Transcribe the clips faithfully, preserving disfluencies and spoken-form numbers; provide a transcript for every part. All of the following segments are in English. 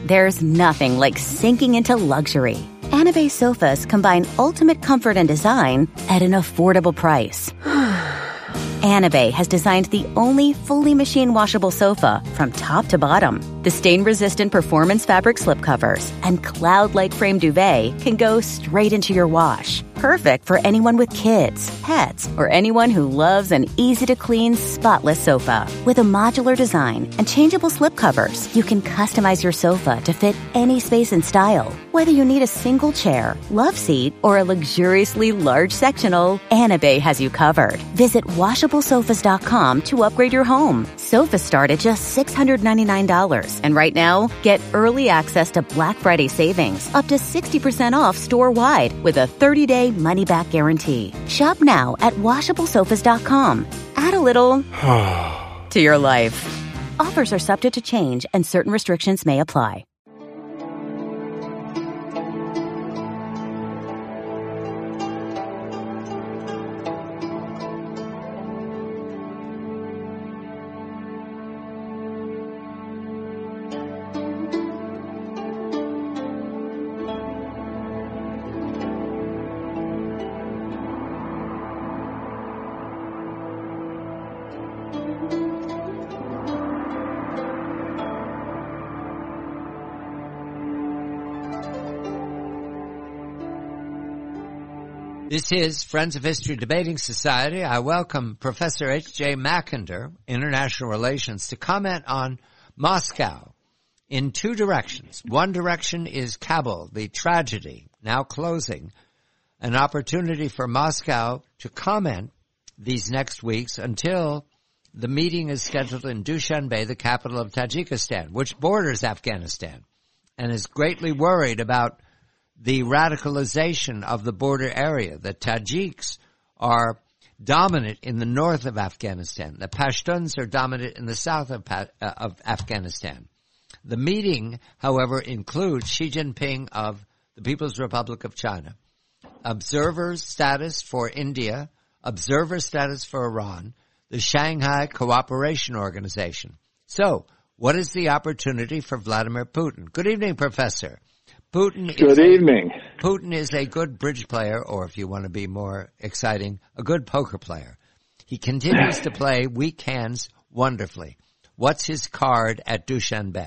There's nothing like sinking into luxury. Anabay sofas combine ultimate comfort and design at an affordable price. Anabay has designed the only fully machine washable sofa from top to bottom. The stain-resistant performance fabric slipcovers and cloud-like frame duvet can go straight into your wash. Perfect for anyone with kids, pets, or anyone who loves an easy-to-clean, spotless sofa. With a modular design and changeable slipcovers, you can customize your sofa to fit any space and style. Whether you need a single chair, love seat, or a luxuriously large sectional, Anabay has you covered. Visit washable sofas dot com to upgrade your home. Sofas start at just six hundred ninety-nine dollars. And right now, get early access to Black Friday savings up to sixty percent off store-wide with a thirty-day money-back guarantee. Shop now at washable sofas dot com. Add a little to your life. Offers are subject to change and certain restrictions may apply. This is Friends of History Debating Society. I welcome Professor H J Mackinder, International Relations, to comment on Moscow in two directions. One direction is Kabul, the tragedy, now closing, an opportunity for Moscow to comment these next weeks until the meeting is scheduled in Dushanbe, the capital of Tajikistan, which borders Afghanistan, and is greatly worried about the radicalization of the border area. The Tajiks are dominant in the north of Afghanistan. The Pashtuns are dominant in the south of, uh, of Afghanistan. The meeting, however, includes Xi Jinping of the People's Republic of China, observer status for India, observer status for Iran, the Shanghai Cooperation Organization. So, what is the opportunity for Vladimir Putin? Good evening, Professor. Putin Good is evening. A, Putin is a good bridge player, or if you want to be more exciting, a good poker player. He continues to play weak hands wonderfully. What's his card at Dushanbe?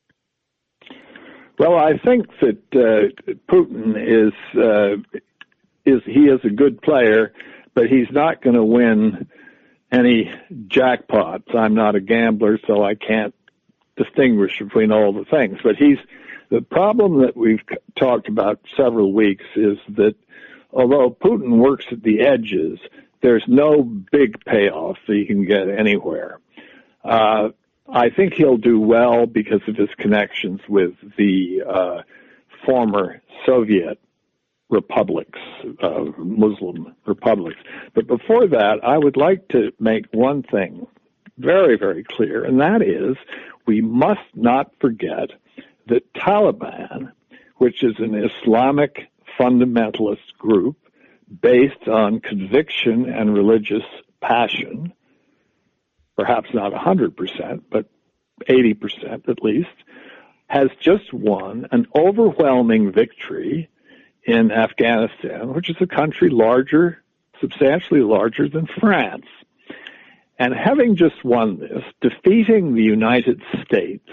Well, I think that uh, Putin is uh, is he is a good player, but he's not going to win any jackpots. I'm not a gambler, so I can't distinguish between all the things. But he's the problem that we've talked about several weeks is that although Putin works at the edges, there's no big payoff that he can get anywhere. Uh, I think he'll do well because of his connections with the uh, former Soviet republics, uh, Muslim republics. But before that, I would like to make one thing very, very clear, and that is we must not forget that Taliban, which is an Islamic fundamentalist group based on conviction and religious passion, perhaps not one hundred percent, but eighty percent at least, has just won an overwhelming victory in Afghanistan, which is a country larger, substantially larger than France. And having just won this, defeating the United States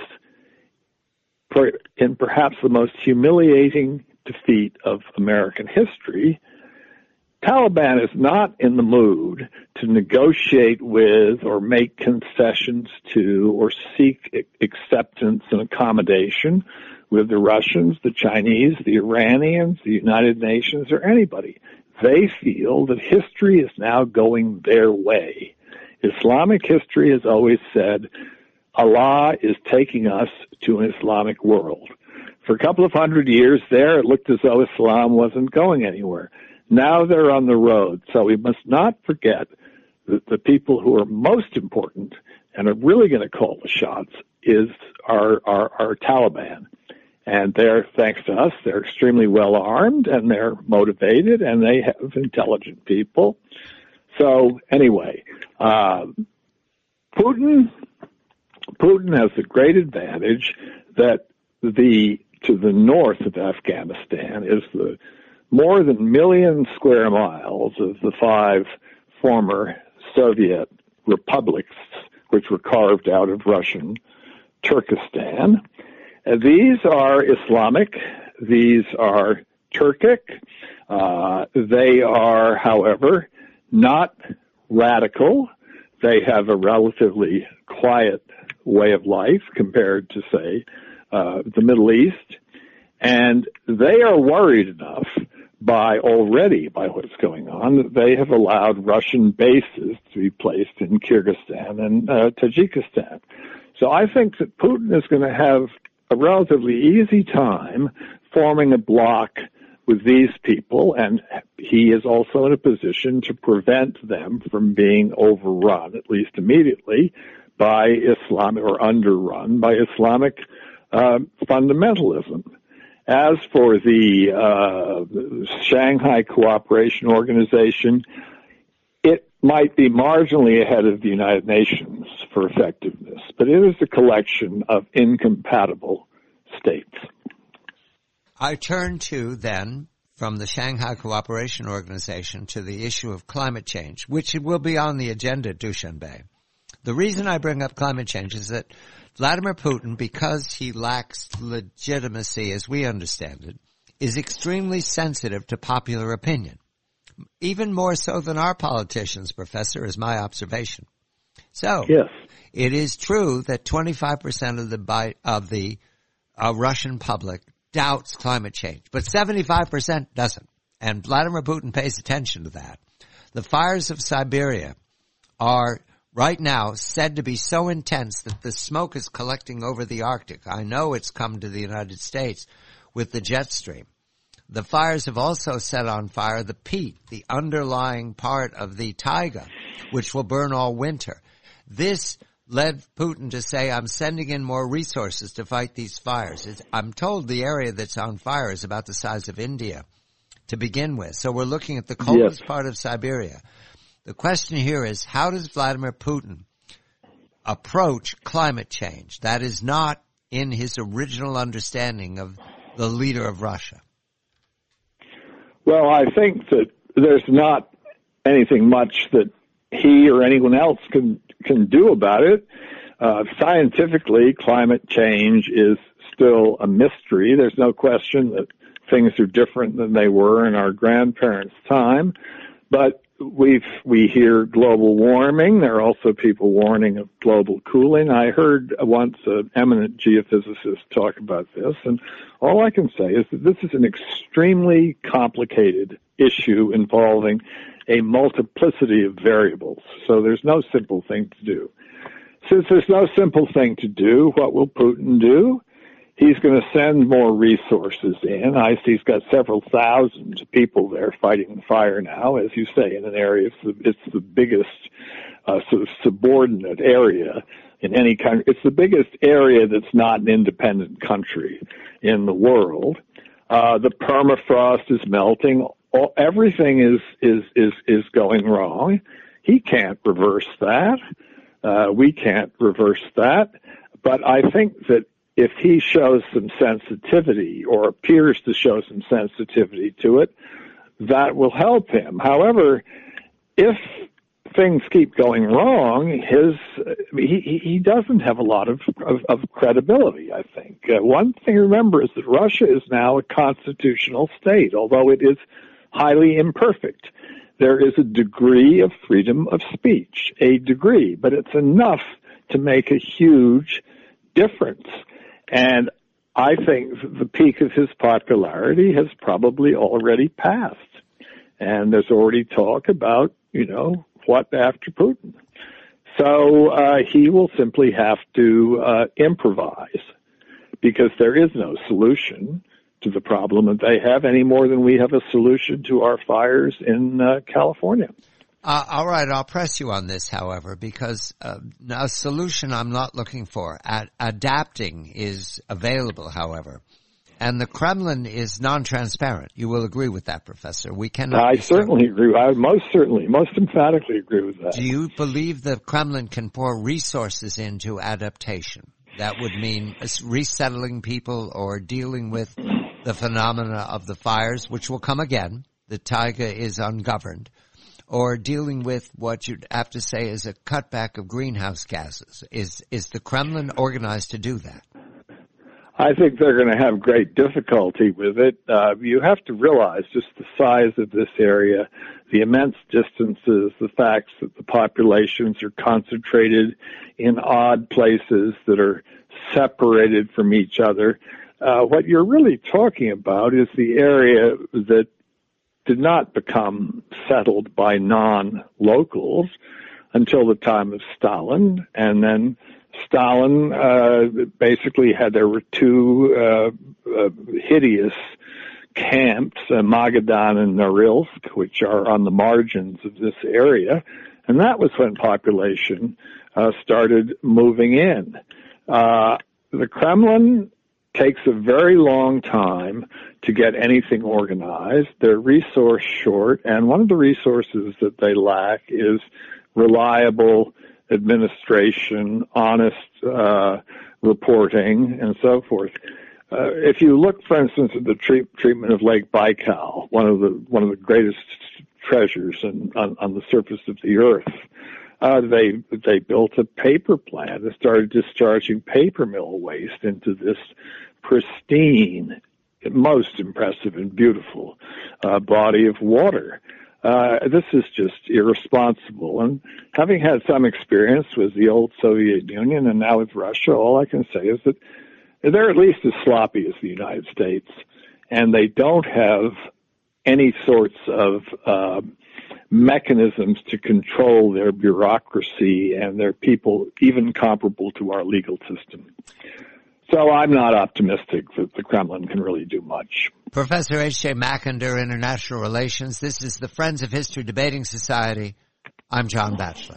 in perhaps the most humiliating defeat of American history, Taliban is not in the mood to negotiate with or make concessions to or seek acceptance and accommodation with the Russians, the Chinese, the Iranians, the United Nations, or anybody. They feel that history is now going their way. Islamic history has always said, Allah is taking us to an Islamic world. For a couple of hundred years there, it looked as though Islam wasn't going anywhere. Now they're on the road. So we must not forget that the people who are most important and are really going to call the shots is our, our, our Taliban. And they're, thanks to us, they're extremely well armed and they're motivated and they have intelligent people. So anyway, uh, Putin, Putin has the great advantage that the to the north of Afghanistan is the more than million square miles of the five former Soviet republics, which were carved out of Russian Turkestan. Uh, these are Islamic. These are Turkic. Uh, they are, however, not radical. They have a relatively quiet way of life compared to, say, uh, the Middle East. And they are worried enough by already by what's going on that they have allowed Russian bases to be placed in Kyrgyzstan and uh, Tajikistan. So I think that Putin is going to have a relatively easy time forming a bloc with these people, and he is also in a position to prevent them from being overrun, at least immediately, by Islamic or underrun by Islamic uh, fundamentalism. As for the uh, Shanghai Cooperation Organization, it might be marginally ahead of the United Nations for effectiveness, but it is a collection of incompatible states. I turn to, then, from the Shanghai Cooperation Organization to the issue of climate change, which will be on the agenda, Dushanbe. The reason I bring up climate change is that Vladimir Putin, because he lacks legitimacy as we understand it, is extremely sensitive to popular opinion. Even more so than our politicians, Professor, is my observation. So, yes. It is true that twenty-five percent of the of the uh, Russian public doubts climate change, but seventy-five percent doesn't. And Vladimir Putin pays attention to that. The fires of Siberia are right now said to be so intense that the smoke is collecting over the Arctic. I know it's come to the United States with the jet stream. The fires have also set on fire the peat, the underlying part of the taiga, which will burn all winter. This led Putin to say, I'm sending in more resources to fight these fires. It's, I'm told the area that's on fire is about the size of India to begin with. So we're looking at the coldest yes. part of Siberia. The question here is, how does Vladimir Putin approach climate change? That is not in his original understanding of the leader of Russia. Well, I think that there's not anything much that he or anyone else can can do about it. Uh, scientifically, climate change is still a mystery. There's no question that things are different than they were in our grandparents' time, but we've we hear global warming. There are also people warning of global cooling. I heard once an eminent geophysicist talk about this, and all I can say is that this is an extremely complicated issue involving a multiplicity of variables. So there's no simple thing to do. Since there's no simple thing to do, what will Putin do? He's going to send more resources in. I see he's got several thousand people there fighting the fire now, as you say, in an area. It's the, it's the biggest uh, sort of subordinate area in any country. It's the biggest area that's not an independent country in the world. Uh, the permafrost is melting. All, everything is, is, is, is going wrong. He can't reverse that. Uh, we can't reverse that. But I think that if he shows some sensitivity or appears to show some sensitivity to it, that will help him. However, if things keep going wrong, his he, he doesn't have a lot of, of, of credibility, I think. Uh, one thing to remember is that Russia is now a constitutional state, although it is highly imperfect. There is a degree of freedom of speech, a degree, but it's enough to make a huge difference. And I think the peak of his popularity has probably already passed. And there's already talk about, you know, what after Putin. So uh, he will simply have to uh, improvise, because there is no solution to the problem that they have any more than we have a solution to our fires in uh, California. Uh, all right, I'll press you on this, however, because uh, a solution I'm not looking for. Ad- adapting is available, however, and the Kremlin is non-transparent. You will agree with that, Professor. We cannot. I certainly agree. I most certainly, most emphatically agree with that. Do you believe the Kremlin can pour resources into adaptation? that would mean resettling people or dealing with the phenomena of the fires, which will come again. The taiga is ungoverned. Or dealing with what you'd have to say is a cutback of greenhouse gases. Is is the Kremlin organized to do that? I think they're going to have great difficulty with it. Uh, you have to realize just the size of this area, the immense distances, the fact that the populations are concentrated in odd places that are separated from each other. Uh, what you're really talking about is the area that did not become settled by non-locals until the time of Stalin, and then Stalin uh, basically had, there were two uh, uh, hideous camps, uh, Magadan and Norilsk, which are on the margins of this area, and that was when population uh, started moving in. Uh, the Kremlin takes a very long time to get anything organized. They're resource short, and one of the resources that they lack is reliable administration, honest uh, reporting, and so forth. Uh, if you look, for instance, at the treat, treatment of Lake Baikal, one of the one of the greatest treasures in, on, on the surface of the earth, uh, they they built a paper plant and started discharging paper mill waste into this pristine, most impressive and beautiful uh, body of water. Uh, this is just irresponsible. And having had some experience with the old Soviet Union and now with Russia, all I can say is that they're at least as sloppy as the United States, and they don't have any sorts of uh, mechanisms to control their bureaucracy and their people, even comparable to our legal system. So I'm not optimistic that the Kremlin can really do much. Professor H J Mackinder, International Relations. This is the Friends of History Debating Society. I'm John Batchelor.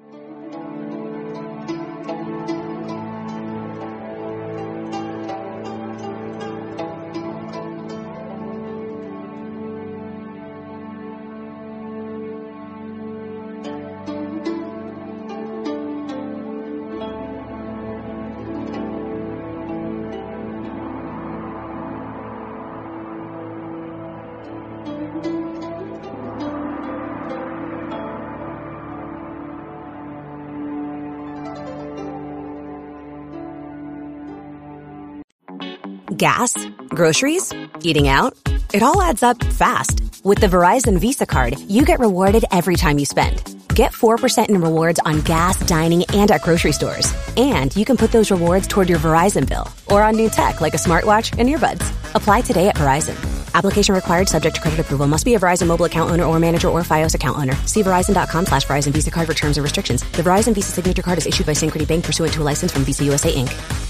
Gas, groceries, eating out. It all adds up fast. With the Verizon Visa Card, you get rewarded every time you spend. Get four percent in rewards on gas, dining, and at grocery stores. And you can put those rewards toward your Verizon bill or on new tech like a smartwatch and earbuds. Apply today at Verizon. Application required, subject to credit approval. Must be a Verizon mobile account owner or manager or Fios account owner. See Verizon.com slash Verizon Visa Card for terms and restrictions. The Verizon Visa Signature Card is issued by Synchrony Bank pursuant to a license from Visa U S A, Incorporated.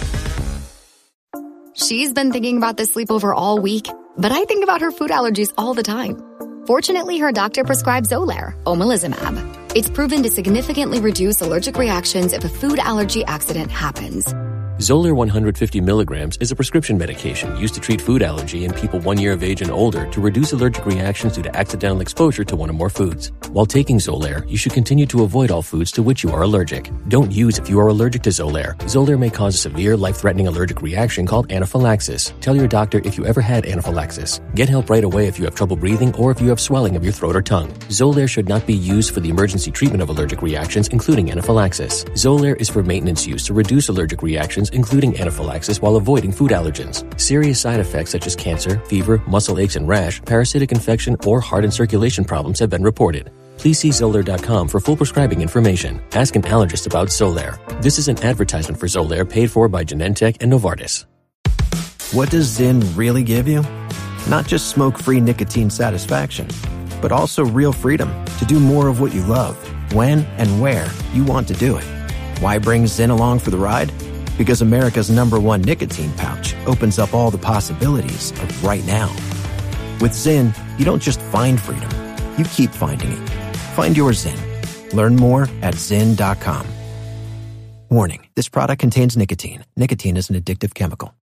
She's been thinking about this sleepover all week, but I think about her food allergies all the time. Fortunately, her doctor prescribed Xolair, omalizumab. It's proven to significantly reduce allergic reactions if a food allergy accident happens. Xolair one hundred fifty milligrams is a prescription medication used to treat food allergy in people one year of age and older to reduce allergic reactions due to accidental exposure to one or more foods. While taking Xolair, you should continue to avoid all foods to which you are allergic. Don't use if you are allergic to Xolair. Xolair may cause a severe, life-threatening allergic reaction called anaphylaxis. Tell your doctor if you ever had anaphylaxis. Get help right away if you have trouble breathing or if you have swelling of your throat or tongue. Xolair should not be used for the emergency treatment of allergic reactions, including anaphylaxis. Xolair is for maintenance use to reduce allergic reactions, including anaphylaxis, while avoiding food allergens. Serious side effects such as cancer, fever, muscle aches and rash, parasitic infection, or heart and circulation problems have been reported. Please see Xolair dot com for full prescribing information. Ask an allergist about Xolair. This is an advertisement for Xolair paid for by Genentech and Novartis. What does Zyn really give you? Not just smoke-free nicotine satisfaction, but also real freedom to do more of what you love, when and where you want to do it. Why bring Zyn along for the ride? Because America's number one nicotine pouch opens up all the possibilities of right now. With Zyn, you don't just find freedom, you keep finding it. Find your Zyn. Learn more at Zyn dot com. Warning, this product contains nicotine. Nicotine is an addictive chemical.